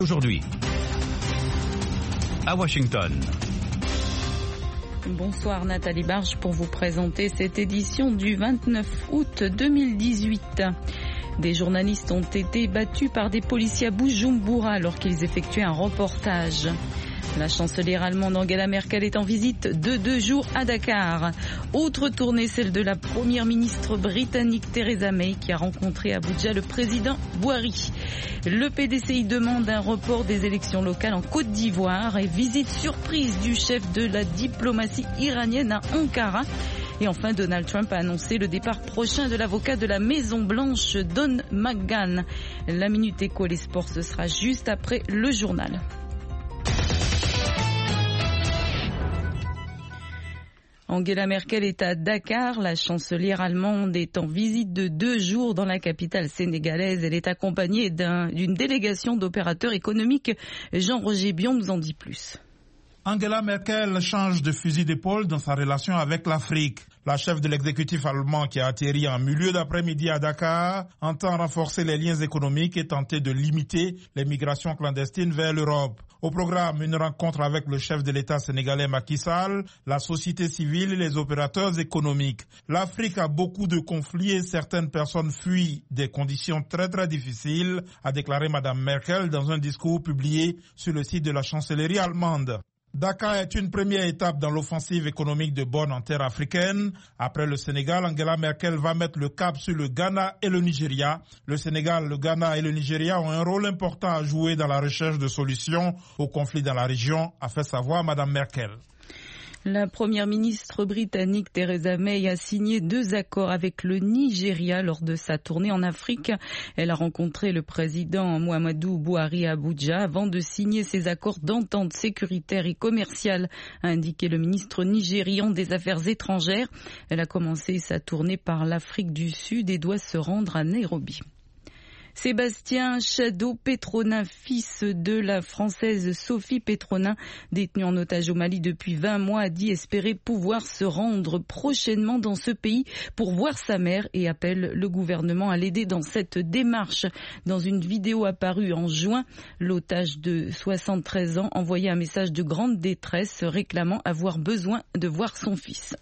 Aujourd'hui, à Washington. Bonsoir Nathalie Barge pour vous présenter cette édition du 29 août 2018. Des journalistes ont été battus par des policiers à Bujumbura alors qu'ils effectuaient un reportage. La chancelière allemande Angela Merkel est en visite de 2 jours à Dakar. Autre tournée, celle de la première ministre britannique Theresa May qui a rencontré à Abuja le président Buhari. Le PDCI demande un report des élections locales en Côte d'Ivoire et visite surprise du chef de la diplomatie iranienne à Ankara. Et enfin, Donald Trump a annoncé le départ prochain de l'avocat de la Maison-Blanche, Don McGahn. La Minute Éco, les sports, ce sera juste après le journal. Angela Merkel est à Dakar. La chancelière allemande est en visite de 2 jours dans la capitale sénégalaise. Elle est accompagnée d'une délégation d'opérateurs économiques. Jean-Roger Bion nous en dit plus. Angela Merkel change de fusil d'épaule dans sa relation avec l'Afrique. La chef de l'exécutif allemand qui a atterri en milieu d'après-midi à Dakar entend renforcer les liens économiques et tenter de limiter les migrations clandestines vers l'Europe. Au programme, une rencontre avec le chef de l'État sénégalais Macky Sall, la société civile et les opérateurs économiques. L'Afrique a beaucoup de conflits et certaines personnes fuient des conditions très très difficiles, a déclaré Mme Merkel dans un discours publié sur le site de la chancellerie allemande. Dakar est une première étape dans l'offensive économique de Bonn en terre africaine. Après le Sénégal, Angela Merkel va mettre le cap sur le Ghana et le Nigeria. Le Sénégal, le Ghana et le Nigeria ont un rôle important à jouer dans la recherche de solutions aux conflits dans la région, a fait savoir Mme Merkel. La première ministre britannique Theresa May a signé 2 accords avec le Nigeria lors de sa tournée en Afrique. Elle a rencontré le président Muhammadu Buhari à Abuja avant de signer ces accords d'entente sécuritaire et commerciale, a indiqué le ministre nigérian des Affaires étrangères. Elle a commencé sa tournée par l'Afrique du Sud et doit se rendre à Nairobi. Sébastien Chadeau-Petronin, fils de la Française Sophie Petronin, détenue en otage au Mali depuis 20 mois, a dit espérer pouvoir se rendre prochainement dans ce pays pour voir sa mère et appelle le gouvernement à l'aider dans cette démarche. Dans une vidéo apparue en juin, l'otage de 73 ans envoyait un message de grande détresse réclamant avoir besoin de voir son fils.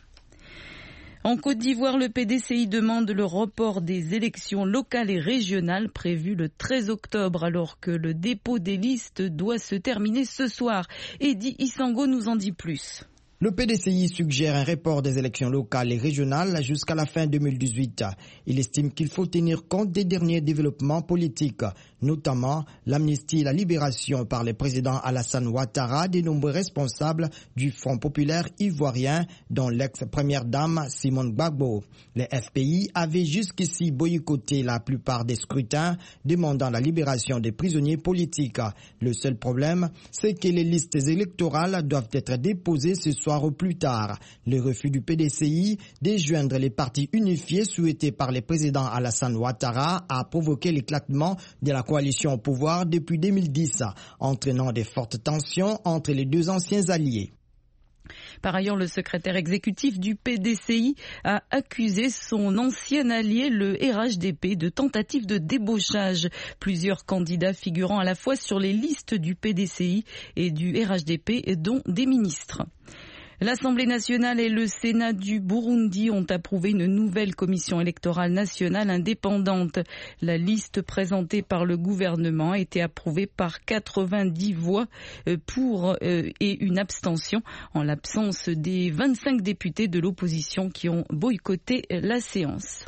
En Côte d'Ivoire, le PDCI demande le report des élections locales et régionales prévues le 13 octobre alors que le dépôt des listes doit se terminer ce soir. Eddy Isango nous en dit plus. Le PDCI suggère un report des élections locales et régionales jusqu'à la fin 2018. Il estime qu'il faut tenir compte des derniers développements politiques, notamment l'amnistie et la libération par le président Alassane Ouattara des nombreux responsables du Front populaire ivoirien, dont l'ex-première dame Simone Gbagbo. Les FPI avaient jusqu'ici boycotté la plupart des scrutins, demandant la libération des prisonniers politiques. Le seul problème, c'est que les listes électorales doivent être déposées ce soir au plus tard. Le refus du PDCI de joindre les partis unifiés souhaités par le président Alassane Ouattara a provoqué l'éclatement de la coalition au pouvoir depuis 2010, entraînant de fortes tensions entre les 2 anciens alliés. Par ailleurs, le secrétaire exécutif du PDCI a accusé son ancien allié, le RHDP, de tentative de débauchage. Plusieurs candidats figurant à la fois sur les listes du PDCI et du RHDP, dont des ministres. L'Assemblée nationale et le Sénat du Burundi ont approuvé une nouvelle commission électorale nationale indépendante. La liste présentée par le gouvernement a été approuvée par 90 voix pour et une abstention, en l'absence des 25 députés de l'opposition qui ont boycotté la séance.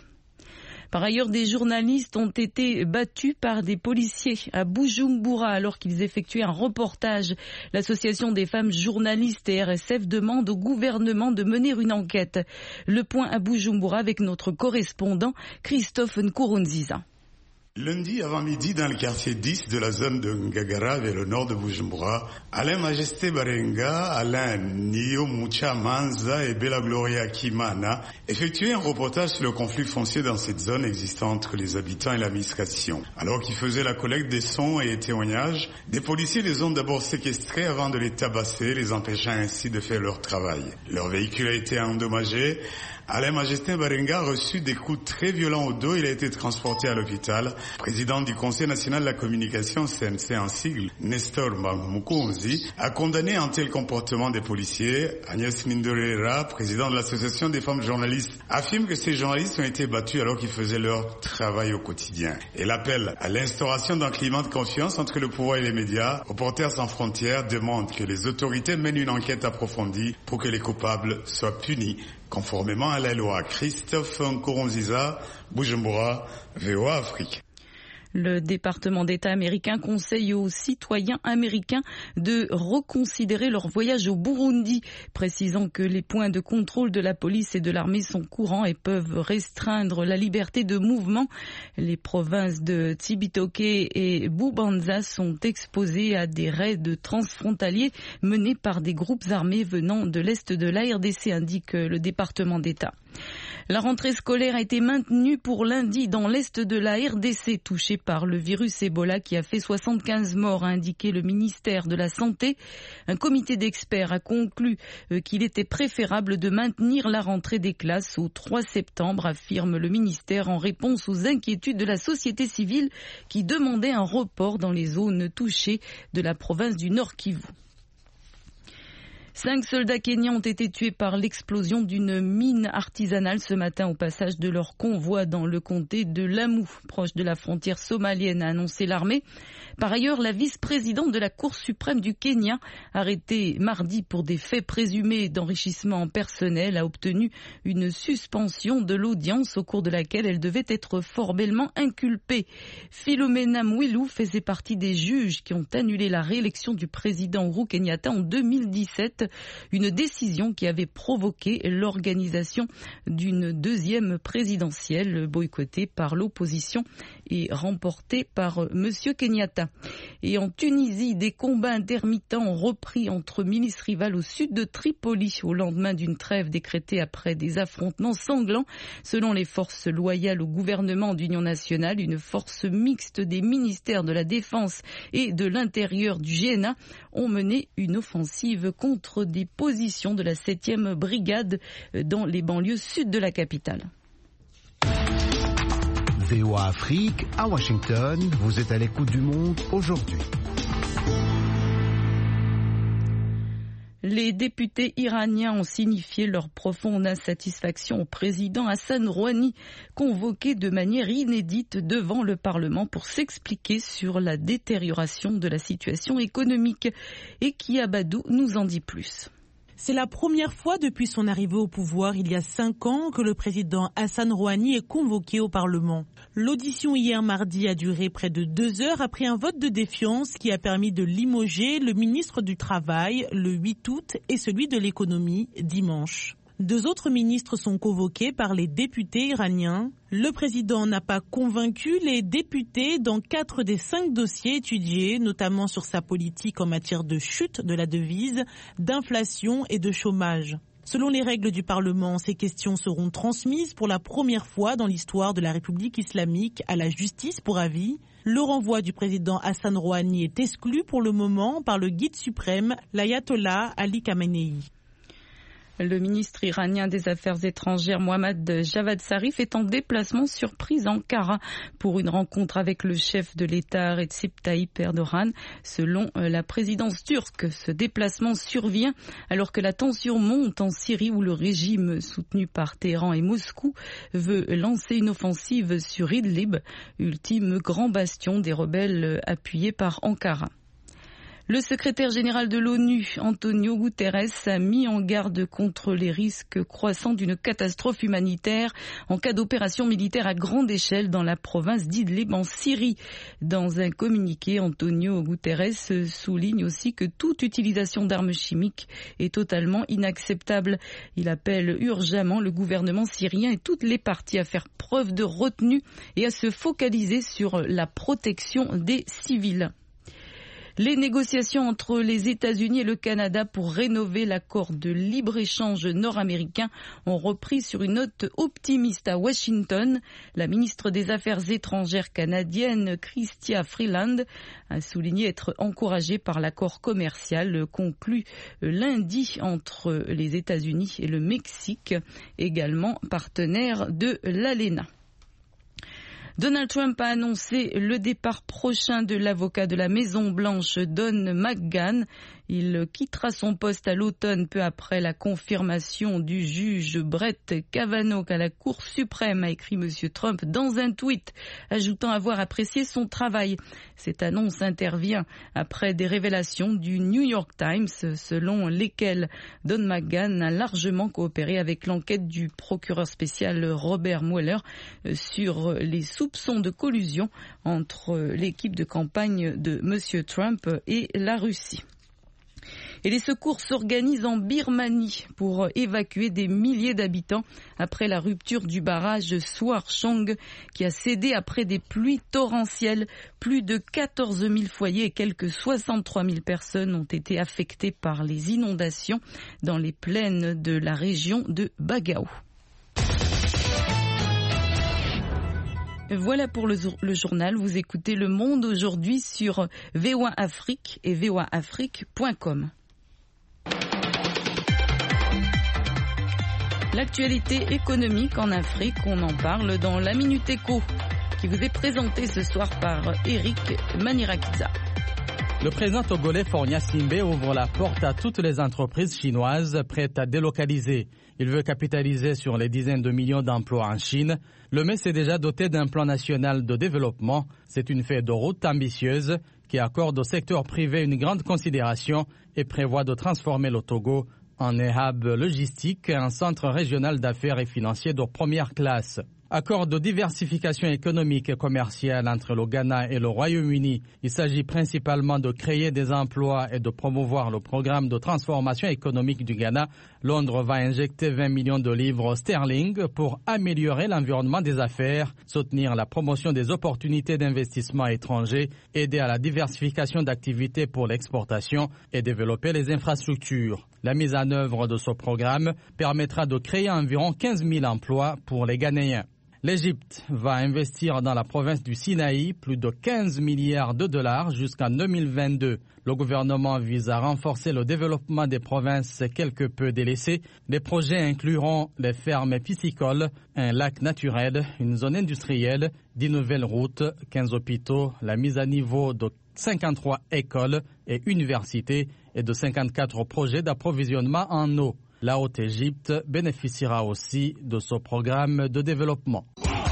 Par ailleurs, des journalistes ont été battus par des policiers à Bujumbura alors qu'ils effectuaient un reportage. L'association des femmes journalistes et RSF demande au gouvernement de mener une enquête. Le point à Bujumbura avec notre correspondant Christophe Nkurunziza. Lundi avant midi, dans le quartier 10 de la zone de Ngagara, vers le nord de Bujumbura, Alain Majesté Barenga, Alain Nio Mucha Manza et Bella Gloria Kimana effectuaient un reportage sur le conflit foncier dans cette zone existant entre les habitants et l'administration. Alors qu'ils faisaient la collecte des sons et témoignages, des policiers les ont d'abord séquestrés avant de les tabasser, les empêchant ainsi de faire leur travail. Leur véhicule a été endommagé. Alain Majesté Barenga a reçu des coups très violents au dos. Il a été transporté à l'hôpital. Président du Conseil national de la communication, CNC en sigle, Nestor Mukonzi, a condamné un tel comportement des policiers. Agnès Mindorera, président de l'association des femmes journalistes, affirme que ces journalistes ont été battus alors qu'ils faisaient leur travail au quotidien. Elle appelle à l'instauration d'un climat de confiance entre le pouvoir et les médias. Reporters sans frontières demande que les autorités mènent une enquête approfondie pour que les coupables soient punis conformément à la loi. Christophe Nkurunziza, Bujumbura, VOA Afrique. Le département d'État américain conseille aux citoyens américains de reconsidérer leur voyage au Burundi, précisant que les points de contrôle de la police et de l'armée sont courants et peuvent restreindre la liberté de mouvement. Les provinces de Cibitoke et Bubanza sont exposées à des raids transfrontaliers menés par des groupes armés venant de l'est de la RDC, indique le département d'État. La rentrée scolaire a été maintenue pour lundi dans l'est de la RDC, touchée par le virus Ebola qui a fait 75 morts, a indiqué le ministère de la Santé. Un comité d'experts a conclu qu'il était préférable de maintenir la rentrée des classes au 3 septembre, affirme le ministère en réponse aux inquiétudes de la société civile qui demandait un report dans les zones touchées de la province du Nord Kivu. 5 soldats kenyans ont été tués par l'explosion d'une mine artisanale ce matin au passage de leur convoi dans le comté de Lamu, proche de la frontière somalienne, a annoncé l'armée. Par ailleurs, la vice-présidente de la Cour suprême du Kenya, arrêtée mardi pour des faits présumés d'enrichissement personnel, a obtenu une suspension de l'audience au cours de laquelle elle devait être formellement inculpée. Philomena Mwilu faisait partie des juges qui ont annulé la réélection du président Uhuru Kenyatta en 2017, une décision qui avait provoqué l'organisation d'une deuxième présidentielle boycottée par l'opposition et remportée par Monsieur Kenyatta. Et en Tunisie, des combats intermittents ont repris entre milices rivales au sud de Tripoli au lendemain d'une trêve décrétée après des affrontements sanglants. Selon les forces loyales au gouvernement d'union nationale, une force mixte des ministères de la Défense et de l'Intérieur du GNA ont mené une offensive contre des positions de la 7e brigade dans les banlieues sud de la capitale. VOA Afrique, à Washington, vous êtes à l'écoute du monde aujourd'hui. Les députés iraniens ont signifié leur profonde insatisfaction au président Hassan Rouhani, convoqué de manière inédite devant le Parlement pour s'expliquer sur la détérioration de la situation économique. Et Kiabadou nous en dit plus. C'est la première fois depuis son arrivée au pouvoir il y a 5 ans que le président Hassan Rouhani est convoqué au Parlement. L'audition hier mardi a duré près de 2 heures après un vote de défiance qui a permis de limoger le ministre du Travail le 8 août et celui de l'économie dimanche. 2 autres ministres sont convoqués par les députés iraniens. Le président n'a pas convaincu les députés dans 4 des 5 dossiers étudiés, notamment sur sa politique en matière de chute de la devise, d'inflation et de chômage. Selon les règles du Parlement, ces questions seront transmises pour la première fois dans l'histoire de la République islamique à la justice pour avis. Le renvoi du président Hassan Rouhani est exclu pour le moment par le guide suprême, l'ayatollah Ali Khamenei. Le ministre iranien des Affaires étrangères Mohammad Javad Zarif est en déplacement surprise à Ankara pour une rencontre avec le chef de l'État Recep Tayyip Erdogan. Selon la présidence turque, ce déplacement survient alors que la tension monte en Syrie où le régime soutenu par Téhéran et Moscou veut lancer une offensive sur Idlib, ultime grand bastion des rebelles appuyés par Ankara. Le secrétaire général de l'ONU, Antonio Guterres, a mis en garde contre les risques croissants d'une catastrophe humanitaire en cas d'opération militaire à grande échelle dans la province d'Idlib en Syrie. Dans un communiqué, Antonio Guterres souligne aussi que toute utilisation d'armes chimiques est totalement inacceptable. Il appelle urgemment le gouvernement syrien et toutes les parties à faire preuve de retenue et à se focaliser sur la protection des civils. Les négociations entre les États-Unis et le Canada pour rénover l'accord de libre-échange nord-américain ont repris sur une note optimiste à Washington. La ministre des Affaires étrangères canadienne, Chrystia Freeland, a souligné être encouragée par l'accord commercial conclu lundi entre les États-Unis et le Mexique, également partenaire de l'ALENA. Donald Trump a annoncé le départ prochain de l'avocat de la Maison-Blanche, Don McGahn. Il quittera son poste à l'automne peu après la confirmation du juge Brett Kavanaugh à la Cour suprême, a écrit M. Trump dans un tweet, ajoutant avoir apprécié son travail. Cette annonce intervient après des révélations du New York Times selon lesquelles Don McGahn a largement coopéré avec l'enquête du procureur spécial Robert Mueller sur les soupçons de collusion entre l'équipe de campagne de M. Trump et la Russie. Et les secours s'organisent en Birmanie pour évacuer des milliers d'habitants après la rupture du barrage Swarchong qui a cédé après des pluies torrentielles. Plus de 14 000 foyers et quelques 63 000 personnes ont été affectées par les inondations dans les plaines de la région de Bagao. Voilà pour le journal. Vous écoutez Le Monde aujourd'hui sur VOA Afrique et voaafrique.com. L'actualité économique en Afrique, on en parle dans la Minute Éco, qui vous est présentée ce soir par Eric Manirakiza. Le président togolais Faure Gnassingbe ouvre la porte à toutes les entreprises chinoises prêtes à délocaliser. Il veut capitaliser sur les dizaines de millions d'emplois en Chine. Le MES est déjà doté d'un plan national de développement. C'est une feuille de route ambitieuse qui accorde au secteur privé une grande considération et prévoit de transformer le Togo en hub logistique, un centre régional d'affaires et financier de première classe. Accord de diversification économique et commerciale entre le Ghana et le Royaume-Uni. Il s'agit principalement de créer des emplois et de promouvoir le programme de transformation économique du Ghana. Londres va injecter 20 millions de livres sterling pour améliorer l'environnement des affaires, soutenir la promotion des opportunités d'investissement étrangers, aider à la diversification d'activités pour l'exportation et développer les infrastructures. La mise en œuvre de ce programme permettra de créer environ 15 000 emplois pour les Ghanéens. L'Égypte va investir dans la province du Sinaï plus de 15 milliards de dollars jusqu'en 2022. Le gouvernement vise à renforcer le développement des provinces quelque peu délaissées. Les projets incluront les fermes piscicoles, un lac naturel, une zone industrielle, 10 nouvelles routes, 15 hôpitaux, la mise à niveau de 53 écoles et universités et de 54 projets d'approvisionnement en eau. La Haute-Égypte bénéficiera aussi de ce programme de développement.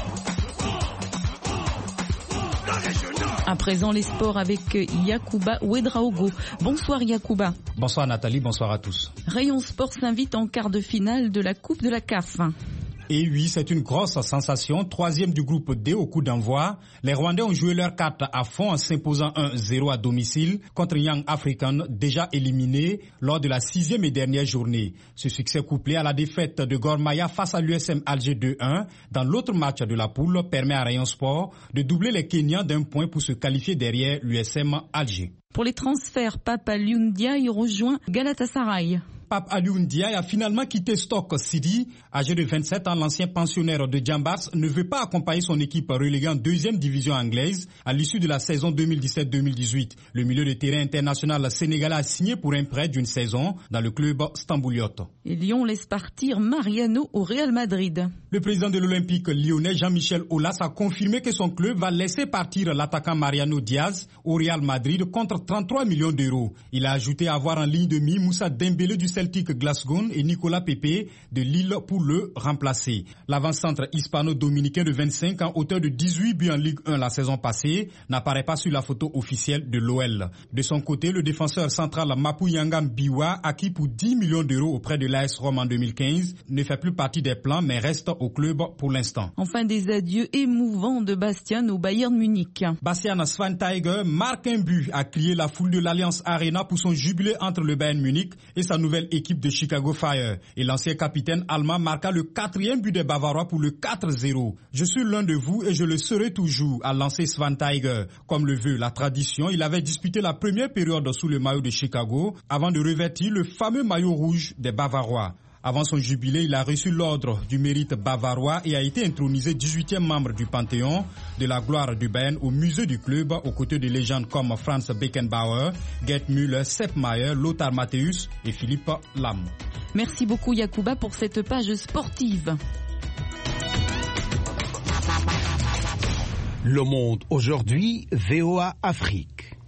À présent, les sports avec Yacouba Ouedraogo. Bonsoir Yacouba. Bonsoir Nathalie, bonsoir à tous. Rayon Sport s'invite en quart de finale de la Coupe de la CAF. Et oui, c'est une grosse sensation. 3e du groupe D au coup d'envoi. Les Rwandais ont joué leur carte à fond en s'imposant 1-0 à domicile contre Young African, déjà éliminé lors de la 6e et dernière journée. Ce succès couplé à la défaite de Gor Mahia face à l'USM Alger 2-1 dans l'autre match de la poule permet à Rayon Sport de doubler les Kenyans d'un point pour se qualifier derrière l'USM Alger. Pour les transferts, Pape Aliou Ndiaye rejoint Galatasaray. Pape Aliou Ndiaye a finalement quitté Stoke City. Âgé de 27 ans, l'ancien pensionnaire de Jambars ne veut pas accompagner son équipe reléguée en 2e division anglaise à l'issue de la saison 2017-2018. Le milieu de terrain international sénégalais a signé pour un prêt d'une saison dans le club stambouliote. Et Lyon laisse partir Mariano au Real Madrid. Le président de l'Olympique lyonnais, Jean-Michel Aulas, a confirmé que son club va laisser partir l'attaquant Mariano Diaz au Real Madrid contre 33 millions d'euros. Il a ajouté avoir en ligne de mire Moussa Dembélé du Celtic Glasgow et Nicolas Pepe de Lille pour le remplacer. L'avant-centre hispano-dominicain de 25 ans, auteur de 18 buts en Ligue 1 la saison passée, n'apparaît pas sur la photo officielle de l'OL. De son côté, le défenseur central Mapou Yangam Biwa, acquis pour 10 millions d'euros auprès de l'AS Rome en 2015, ne fait plus partie des plans mais reste au club pour l'instant. Enfin, des adieux émouvants de Bastien au Bayern Munich. Bastian Schweinsteiger marque un but, a crié la foule de l'Allianz Arena pour son jubilé entre le Bayern Munich et sa nouvelle équipe de Chicago Fire. Et l'ancien capitaine allemand marqua le 4e but des Bavarois pour le 4-0. Je suis l'un de vous et je le serai toujours, a lancé Schweinsteiger. Comme le veut la tradition, il avait disputé la première période sous le maillot de Chicago avant de revêtir le fameux maillot rouge des Bavarois. Avant son jubilé, il a reçu l'ordre du mérite bavarois et a été intronisé 18e membre du Panthéon de la gloire du Bayern au musée du club, aux côtés de légendes comme Franz Beckenbauer, Gerd Müller, Sepp Maier, Lothar Matthäus et Philippe Lahm. Merci beaucoup Yacouba pour cette page sportive. Le Monde aujourd'hui, VOA Afrique.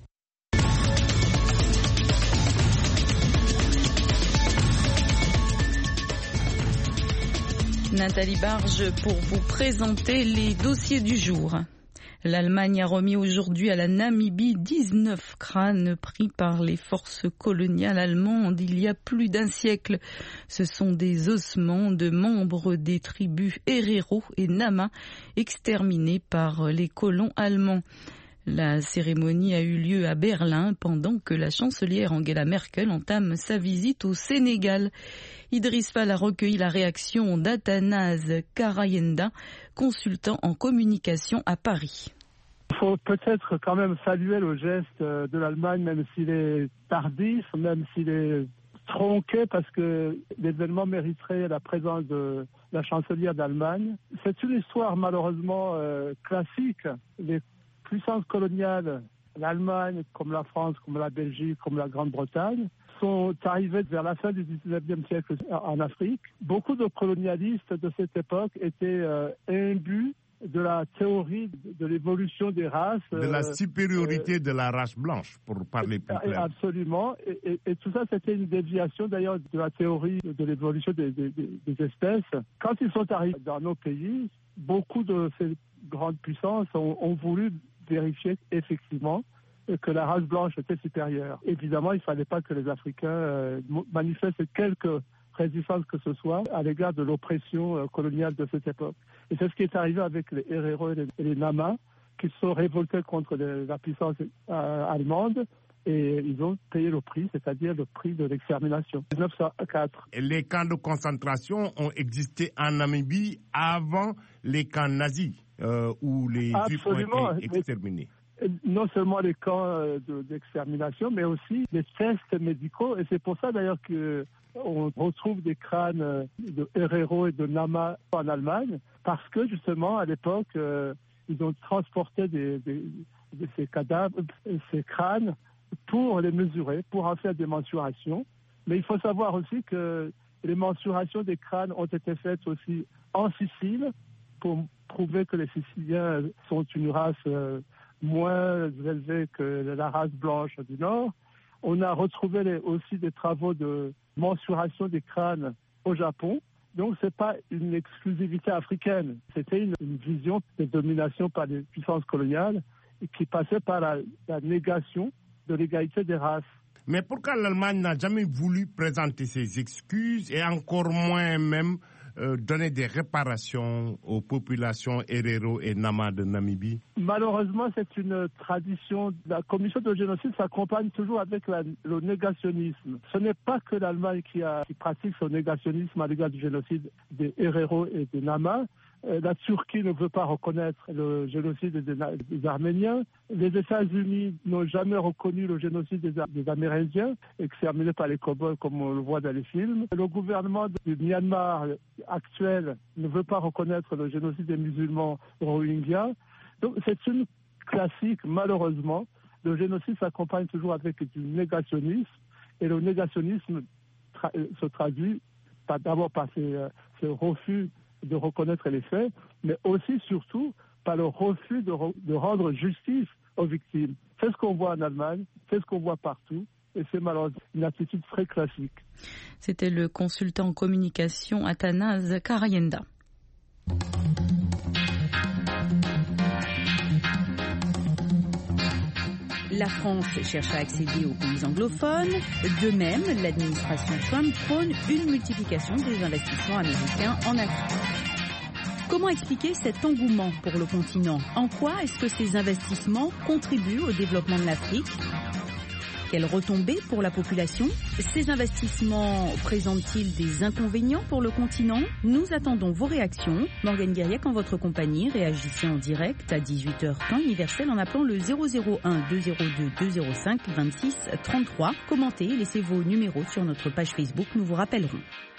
Nathalie Barge pour vous présenter les dossiers du jour. L'Allemagne a remis aujourd'hui à la Namibie 19 crânes pris par les forces coloniales allemandes il y a plus d'un siècle. Ce sont des ossements de membres des tribus Herero et Nama exterminés par les colons allemands. La cérémonie a eu lieu à Berlin pendant que la chancelière Angela Merkel entame sa visite au Sénégal. Idriss Fall a recueilli la réaction d'Athanase Karayenda, consultant en communication à Paris. Il faut peut-être quand même saluer le geste de l'Allemagne, même s'il est tardif, même s'il est tronqué, parce que l'événement mériterait la présence de la chancelière d'Allemagne. C'est une histoire malheureusement classique. Les puissances coloniales, l'Allemagne, comme la France, comme la Belgique, comme la Grande-Bretagne, sont arrivées vers la fin du 19e siècle en Afrique. Beaucoup de colonialistes de cette époque étaient imbus de la théorie de l'évolution des races. De la supériorité de la race blanche, pour parler plus clair. Absolument. Et tout ça, c'était une déviation d'ailleurs de la théorie de l'évolution des espèces. Quand ils sont arrivés dans nos pays, beaucoup de ces grandes puissances ont voulu vérifier effectivement que la race blanche était supérieure. Évidemment, il ne fallait pas que les Africains manifestent quelque résistance que ce soit à l'égard de l'oppression coloniale de cette époque. Et c'est ce qui est arrivé avec les Herero et les Nama, qui se sont révoltés contre la puissance allemande, et ils ont payé le prix, c'est-à-dire le prix de l'extermination. 1904. Les camps de concentration ont existé en Namibie avant les camps nazis, où les Juifs ont été exterminés. Non seulement les camps d'extermination, mais aussi les tests médicaux. Et c'est pour ça d'ailleurs qu'on retrouve des crânes de Herero et de Nama en Allemagne, parce que justement à l'époque, ils ont transporté ces cadavres, ces crânes, pour les mesurer, pour en faire des mensurations. Mais il faut savoir aussi que les mensurations des crânes ont été faites aussi en Sicile, pour prouver que les Siciliens sont une race moins élevée que la race blanche du Nord. On a retrouvé aussi des travaux de mensuration des crânes au Japon. Donc ce n'est pas une exclusivité africaine. C'était une vision de domination par les puissances coloniales qui passait par la négation de l'égalité des races. Mais pourquoi l'Allemagne n'a jamais voulu présenter ses excuses et encore moins même donner des réparations aux populations Herero et Nama de Namibie? Malheureusement, c'est une tradition. La commission de génocide s'accompagne toujours avec le négationnisme. Ce n'est pas que l'Allemagne qui pratique son négationnisme à l'égard du génocide des Herero et des Nama. La Turquie ne veut pas reconnaître le génocide des Arméniens. Les États-Unis n'ont jamais reconnu le génocide des Amérindiens, exterminés par les cow-boys comme on le voit dans les films. Le gouvernement du Myanmar actuel ne veut pas reconnaître le génocide des musulmans rohingyas. Donc c'est une classique, malheureusement. Le génocide s'accompagne toujours avec du négationnisme, et le négationnisme se traduit d'abord par ce refus de reconnaître les faits, mais aussi, surtout, par le refus de rendre justice aux victimes. C'est ce qu'on voit en Allemagne, c'est ce qu'on voit partout, et c'est malheureusement une attitude très classique. C'était le consultant en communication Athanase Karayenda. La France cherche à accéder aux pays anglophones. De même, l'administration Trump prône une multiplication des investissements américains en Afrique. Comment expliquer cet engouement pour le continent? En quoi est-ce que ces investissements contribuent au développement de l'Afrique? Quelles retombées pour la population? Ces investissements présentent-ils des inconvénients pour le continent? Nous attendons vos réactions. Morgane Guiriac en votre compagnie. Réagissez en direct à 18h temps universel en appelant le 001 202 205 26 33. Commentez, laissez vos numéros sur notre page Facebook. Nous vous rappellerons.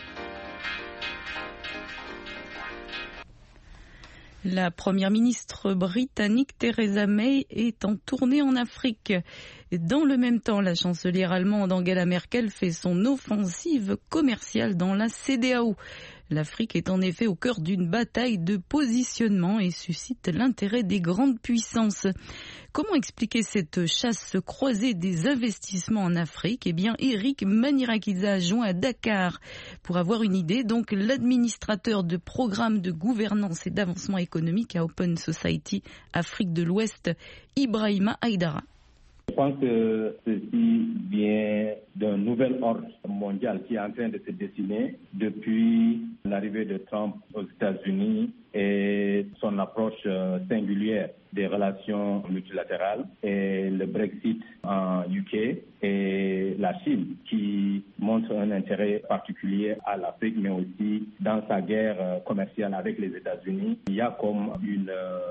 La première ministre britannique Theresa May est en tournée en Afrique. Dans le même temps, la chancelière allemande Angela Merkel fait son offensive commerciale dans la CEDEAO. L'Afrique est en effet au cœur d'une bataille de positionnement et suscite l'intérêt des grandes puissances. Comment expliquer cette chasse croisée des investissements en Afrique? Eh bien, Eric Manirakiza joint à Dakar. Pour avoir une idée, donc, l'administrateur de programmes de gouvernance et d'avancement économique à Open Society Afrique de l'Ouest, Ibrahima Aïdara. Je pense que ceci vient d'un nouvel ordre mondial qui est en train de se dessiner depuis l'arrivée de Trump aux États-Unis et son approche singulière des relations multilatérales et le Brexit en UK et la Chine qui montre un intérêt particulier à l'Afrique mais aussi dans sa guerre commerciale avec les États-Unis. Il y a comme une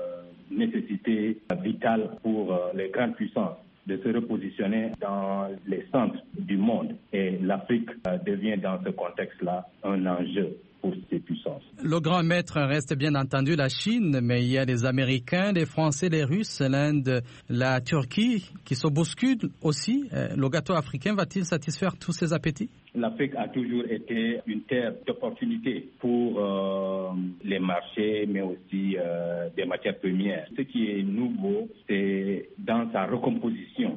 nécessité vitale pour les grandes puissances de se repositionner dans les centres du monde. Et l'Afrique devient dans ce contexte-là un enjeu pour ces puissances. Le grand maître reste bien entendu la Chine, mais il y a les Américains, les Français, les Russes, l'Inde, la Turquie qui se bousculent aussi. Le gâteau africain va-t-il satisfaire tous ces appétits? L'Afrique a toujours été une terre d'opportunité pour les marchés, mais aussi des matières premières. Ce qui est nouveau, c'est dans sa recomposition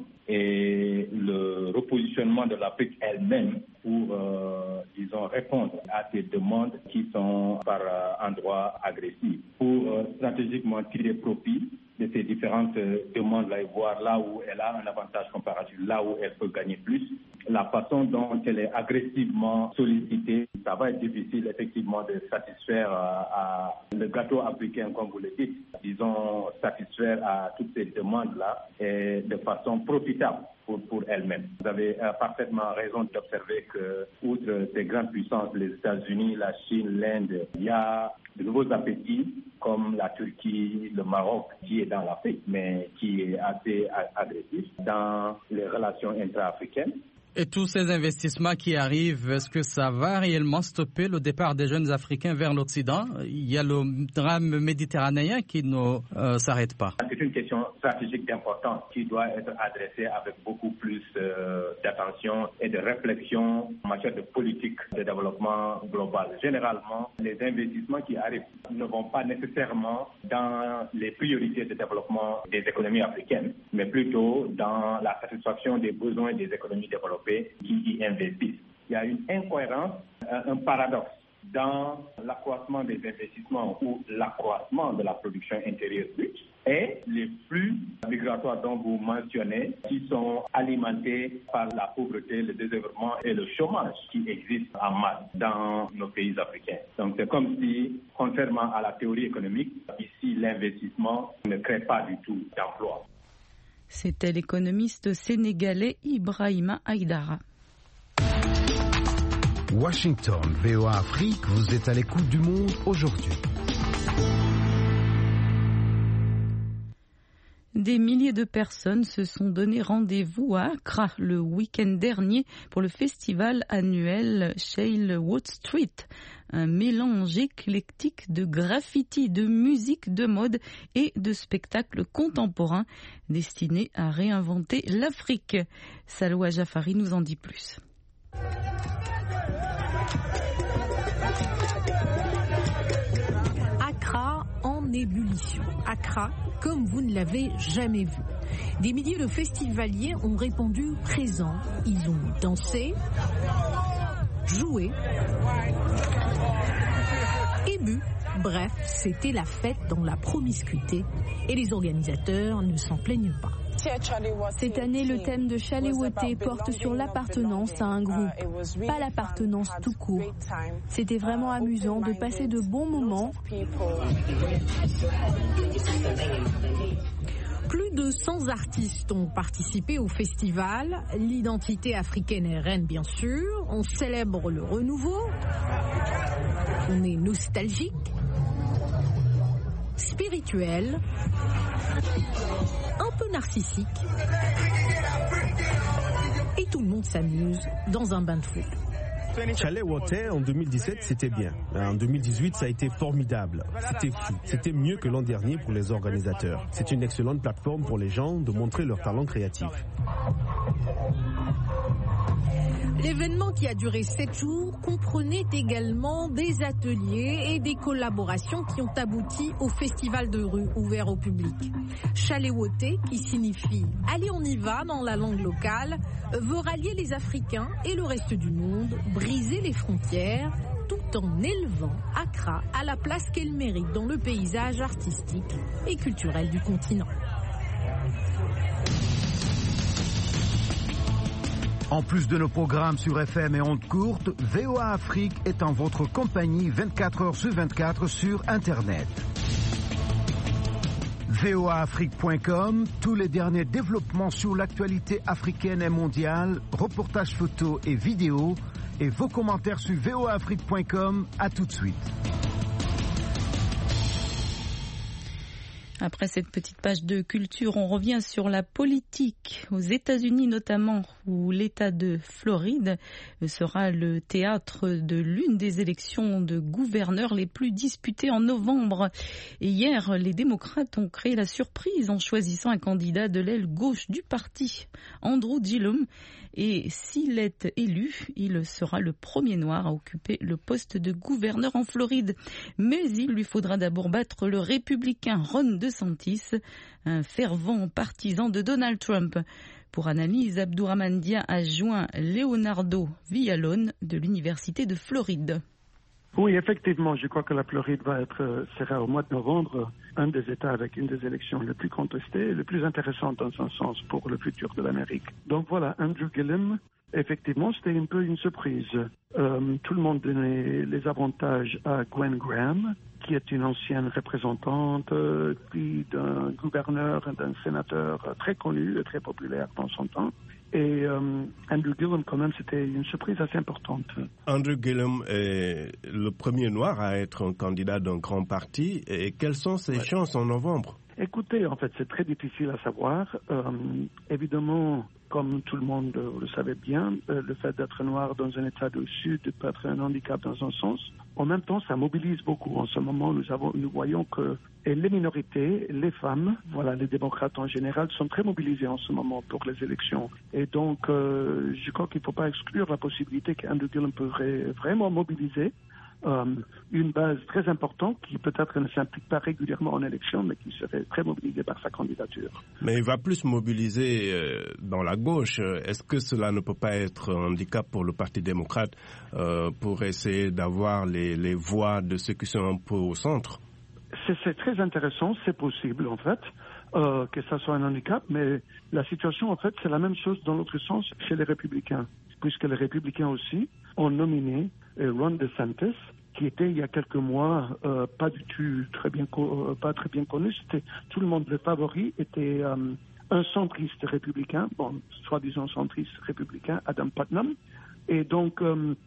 et le repositionnement de l'Afrique elle-même pour, disons, répondre à ces demandes qui sont par endroits agressifs, pour stratégiquement tirer profit de ces différentes demandes-là et voir là où elle a un avantage comparatif, là où elle peut gagner plus. La façon dont elle est agressivement sollicitée, ça va être difficile effectivement de satisfaire à le gâteau africain, comme vous le dites, disons, satisfaire à toutes ces demandes-là et de façon profitable pour elle-même. Vous avez parfaitement raison d'observer que, outre ces grandes puissances, les États-Unis, la Chine, l'Inde, il y a de nouveaux appétits comme la Turquie, le Maroc, qui est dans l'Afrique, mais qui est assez agressif dans les relations intra-africaines. Et tous ces investissements qui arrivent, est-ce que ça va réellement stopper le départ des jeunes Africains vers l'Occident? Il y a le drame méditerranéen qui ne s'arrête pas. C'est une question stratégique d'importance qui doit être adressée avec beaucoup plus d'attention et de réflexion en matière de politique de développement global. Généralement, les investissements qui arrivent ne vont pas nécessairement dans les priorités de développement des économies africaines, mais plutôt dans la satisfaction des besoins des économies développées qui y investissent. Il y a une incohérence, un paradoxe dans l'accroissement des investissements ou l'accroissement de la production intérieure brute et les flux migratoires dont vous mentionnez qui sont alimentés par la pauvreté, le désœuvrement et le chômage qui existent en masse dans nos pays africains. Donc c'est comme si, contrairement à la théorie économique, ici l'investissement ne crée pas du tout d'emploi. C'était l'économiste sénégalais Ibrahima Aïdara. Washington, VOA Afrique, vous êtes à l'écoute du monde aujourd'hui. Des milliers de personnes se sont donné rendez-vous à Accra le week-end dernier pour le festival annuel Shale Wood Street. Un mélange éclectique de graffiti, de musique, de mode et de spectacles contemporains destinés à réinventer l'Afrique. Saloua Jafari nous en dit plus. Accra en ébullition. Accra comme vous ne l'avez jamais vu. Des milliers de festivaliers ont répondu présents. Ils ont dansé, joué et bu. Bref, c'était la fête dans la promiscuité et les organisateurs ne s'en plaignent pas. Cette année, le thème de Chaléwoté porte sur l'appartenance à un groupe, pas l'appartenance tout court. C'était vraiment amusant de passer de bons moments. Plus de 100 artistes ont participé au festival. L'identité africaine est reine, bien sûr. On célèbre le renouveau. On est nostalgique, spirituel, un peu narcissique. Et tout le monde s'amuse dans un bain de foot. Chalet Water en 2017 c'était bien. En 2018 ça a été formidable. C'était fou. C'était mieux que l'an dernier pour les organisateurs. C'est une excellente plateforme pour les gens de montrer leur talent créatif. L'événement qui a duré 7 jours comprenait également des ateliers et des collaborations qui ont abouti au festival de rue ouvert au public. Chalet Woté, qui signifie « Allez on y va » dans la langue locale, veut rallier les Africains et le reste du monde, briser les frontières, tout en élevant Accra à la place qu'elle mérite dans le paysage artistique et culturel du continent. En plus de nos programmes sur FM et ondes courtes, VOA Afrique est en votre compagnie 24 heures sur 24 sur Internet. voaafrique.com, tous les derniers développements sur l'actualité africaine et mondiale, reportages photos et vidéos, et vos commentaires sur voaafrique.com. À tout de suite. Après cette petite page de culture, on revient sur la politique aux États-Unis notamment, où l'État de Floride sera le théâtre de l'une des élections de gouverneurs les plus disputées en novembre. Et hier, les démocrates ont créé la surprise en choisissant un candidat de l'aile gauche du parti, Andrew Gillum. Et s'il est élu, il sera le premier noir à occuper le poste de gouverneur en Floride. Mais il lui faudra d'abord battre le républicain Ron DeSantis, un fervent partisan de Donald Trump. Pour analyse, Abdourahmane Dia a joint Leonardo Villalone de l'Université de Floride. Oui, effectivement, je crois que la Floride sera au mois de novembre un des États avec une des élections les plus contestées et les plus intéressantes dans un sens pour le futur de l'Amérique. Donc voilà, Andrew Gillum, effectivement, c'était un peu une surprise. Tout le monde donnait les avantages à Gwen Graham, qui est une ancienne représentante, puis d'un gouverneur et d'un sénateur très connu et très populaire dans son temps. Et Andrew Gillum, quand même, c'était une surprise assez importante. Andrew Gillum est le premier noir à être un candidat d'un grand parti. Et quelles sont ses chances en novembre? Écoutez, en fait, c'est très difficile à savoir. Évidemment, comme tout le monde le savait bien, le fait d'être noir dans un État du Sud peut être un handicap dans un sens. En même temps, ça mobilise beaucoup. En ce moment, nous voyons que les minorités, les femmes, voilà, les démocrates en général, sont très mobilisés en ce moment pour les élections. Et donc, je crois qu'il ne faut pas exclure la possibilité qu'Andrew Gillum pourrait vraiment mobiliser une base très importante qui peut-être ne s'implique pas régulièrement en élection, mais qui serait très mobilisée par sa candidature. Mais il va plus mobiliser dans la gauche. Est-ce que cela ne peut pas être un handicap pour le Parti démocrate pour essayer d'avoir les voix de ceux qui sont un peu au centre? C'est très intéressant, c'est possible en fait. Que ça soit un handicap, mais la situation, en fait, c'est la même chose dans l'autre sens chez les républicains, puisque les républicains aussi ont nominé Ron DeSantis, qui était il y a quelques mois pas très bien connu. Tout le monde, le favori était un centriste républicain, soi-disant centriste républicain, Adam Putnam, et donc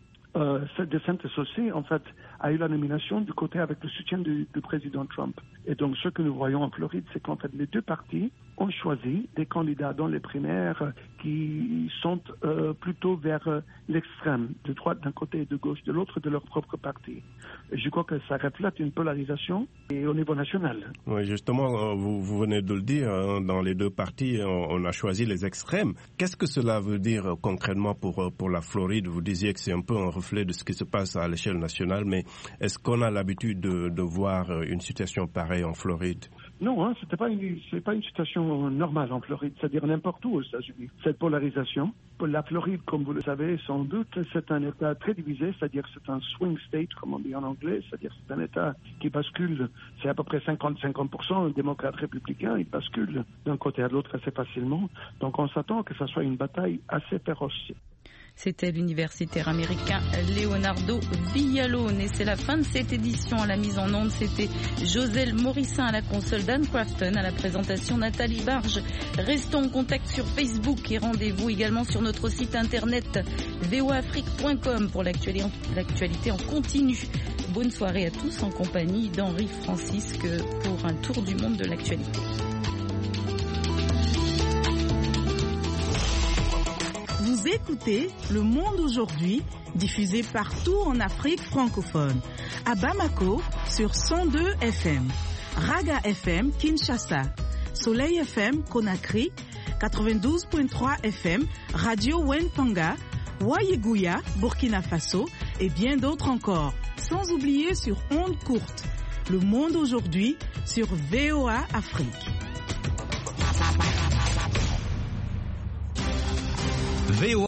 DeSantis aussi, en fait, a eu la nomination du côté avec le soutien du président Trump. Et donc, ce que nous voyons en Floride, c'est qu'en fait, les deux partis ont choisi des candidats dans les primaires qui sont plutôt vers l'extrême, de droite d'un côté et de gauche de l'autre, de leur propre parti. Et je crois que ça reflète une polarisation et au niveau national. Oui, justement, vous venez de le dire, dans les deux partis, on a choisi les extrêmes. Qu'est-ce que cela veut dire concrètement pour la Floride? Vous disiez que c'est un peu un reflet de ce qui se passe à l'échelle nationale, mais est-ce qu'on a l'habitude de voir une situation pareille en Floride? Non, c'est pas une situation normale en Floride, c'est-à-dire n'importe où aux États-Unis. Cette polarisation, pour la Floride, comme vous le savez, sans doute, c'est un État très divisé, c'est-à-dire c'est un swing state, comme on dit en anglais, c'est-à-dire c'est un État qui bascule, c'est à peu près 50-50%, un démocrate républicain, il bascule d'un côté à l'autre assez facilement. Donc on s'attend que ça soit une bataille assez féroce. C'était l'universitaire américain Leonardo Villalone. Et c'est la fin de cette édition. À la mise en onde, c'était Joselle Morissin, à la console Dan Crafton, à la présentation Nathalie Barge. Restons en contact sur Facebook et rendez-vous également sur notre site internet voafrique.com pour l'actualité en continu. Bonne soirée à tous en compagnie d'Henri Francisque pour un tour du monde de l'actualité. Vous écoutez Le Monde aujourd'hui, diffusé partout en Afrique francophone. À Bamako, sur 102 FM. Raga FM, Kinshasa. Soleil FM, Conakry. 92.3 FM, Radio Wenpanga. Wayeguya, Burkina Faso. Et bien d'autres encore. Sans oublier sur ondes courtes. Le Monde aujourd'hui, sur VOA Afrique. VOA